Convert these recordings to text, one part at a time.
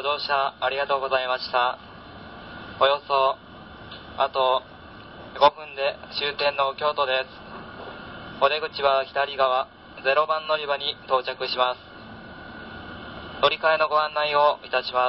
ご乗車ありがとうございました。およそあと5分で終点の京都です。お出口は左側0番乗り場に到着します。乗り換えのご案内をいたします。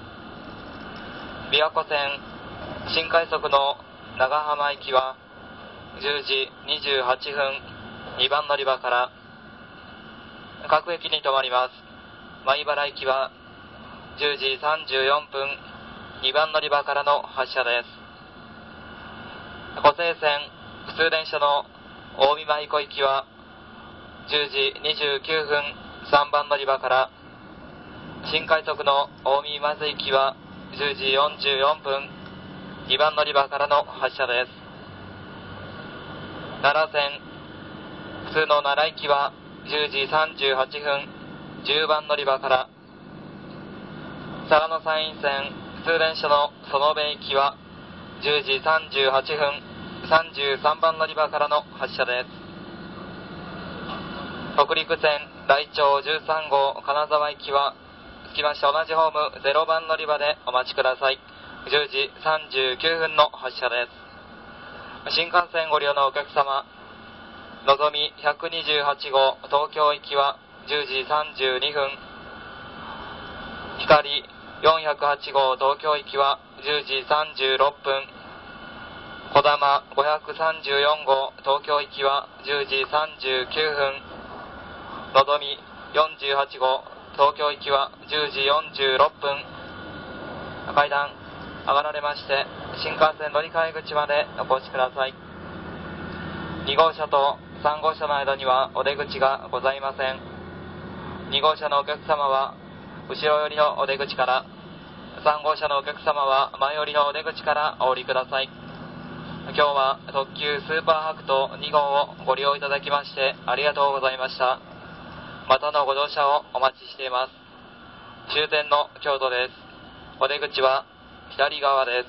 琵琶湖線新快速の長浜行きは10時28分2番乗り場から各駅に停まります。米原行きは10時34分2番乗り場からの発車です。湖西線普通電車の大見舞子行きは10時29分3番乗り場から、新快速の大見松行きは10時44分2番乗り場からの発車です。奈良線普通の奈良行きは10時38分10番乗り場から、相模山陰線普通電車の園部行きは10時38分33番乗り場からの発車です。北陸線来町13号金沢行きは着きまして同じホーム0番乗り場でお待ちください。10時39分の発車です。新幹線ご利用のお客様、のぞみ128号東京行きは10時32分、光408号東京行きは10時36分、こだま534号東京行きは10時39分、のぞみ48号東京行きは10時46分、階段上がられまして新幹線乗り換え口までお越しください。2号車と3号車の間にはお出口がございません。2号車のお客様は後ろ寄りのお出口から、3号車のお客様は前寄りのお出口からお降りください。今日は特急スーパーはくと2号をご利用いただきましてありがとうございました。またのご乗車をお待ちしています。終点の京都です。お出口は左側です。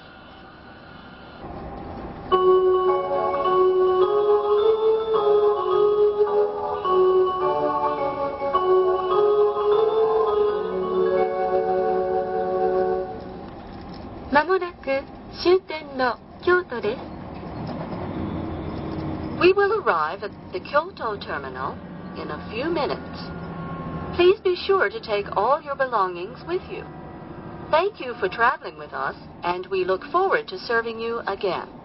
まもなく終点の京都です。 We will arrive at the Kyoto terminal in a few minutes. Please be sure to take all your belongings with you. Thank you for traveling with us, and we look forward to serving you again.